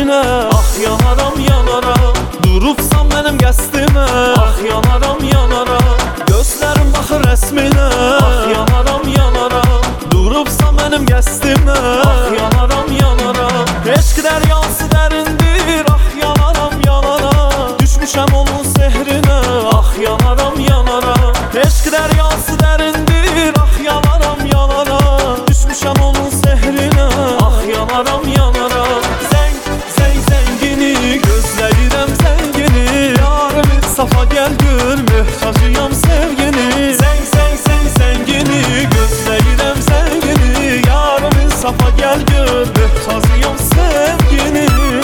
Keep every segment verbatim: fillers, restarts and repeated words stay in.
sehrinə. Ah yanaram yanaram, durubsan mənim qəsdimə. Ah yanaram yanaram, gözlərim baxır rəsminə. Ah yanaram yanaram, durubsan mənim qəsdimə. Ah yanaram yanaram, eşq dəryası dərindir. Ah yanaram yanaram, düşmüşəm onun sehrinə. Ah yanaram yanaram, eşq dəryası dərindir. Ah yanaram yanaram, düşmüşəm onun sehrinə. Ah yanaram yanaram, zəng zəng zəngini gözləyirəm zəngini. Yarım safa gəl gör, möhtacıyam sevgini. Zəng zəng zəng zəngini gözləyirəm zəngini. Yarım safa gəl gör, möhtacıyam sevgini.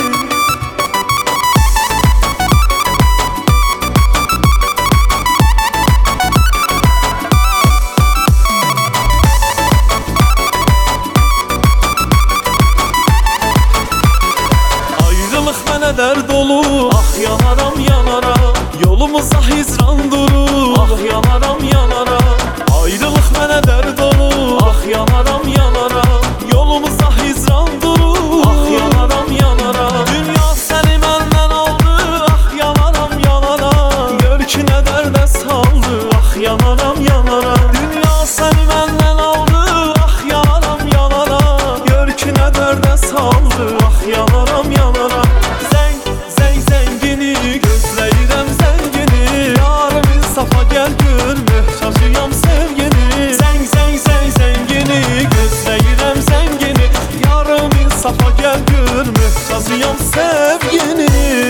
Dərd olur, ah yanaram yanaram, yolumuza hicran durur. Ah yanaram yanaram, ayrılıq mənə dərd olur. Ah yanaram yanaram, yolumuza hicran durur. Ah yanaram yanaram, dünya səni məndən aldı. Ah yanaram yanaram, gör ki nə dərdə saldı. Ah yanaram yanaram, dünya səni məndən aldı. Ah yanaram yanaram, gör ki nə dərdə saldı. Ah yanaram yanaram, safa gəl gör, möhtacıyam sevgini. Zəng zəng zəng zəngini gözləyirəm zəngini. Yarım safa gəl gör, möhtacıyam sevgini.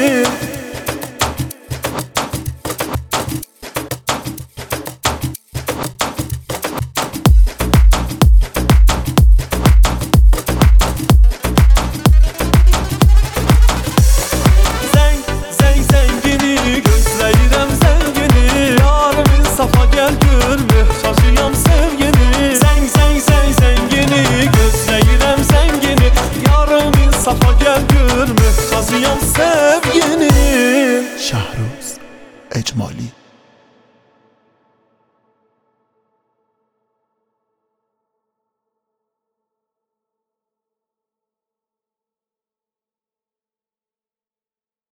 Safa gəl gör, möhtacıyam sevgini. Zəng zəng zəng zəngini gözləyirəm zəngini. Yarım safa gəl gör, möhtacıyam sevgini. Shahruz Ecmali.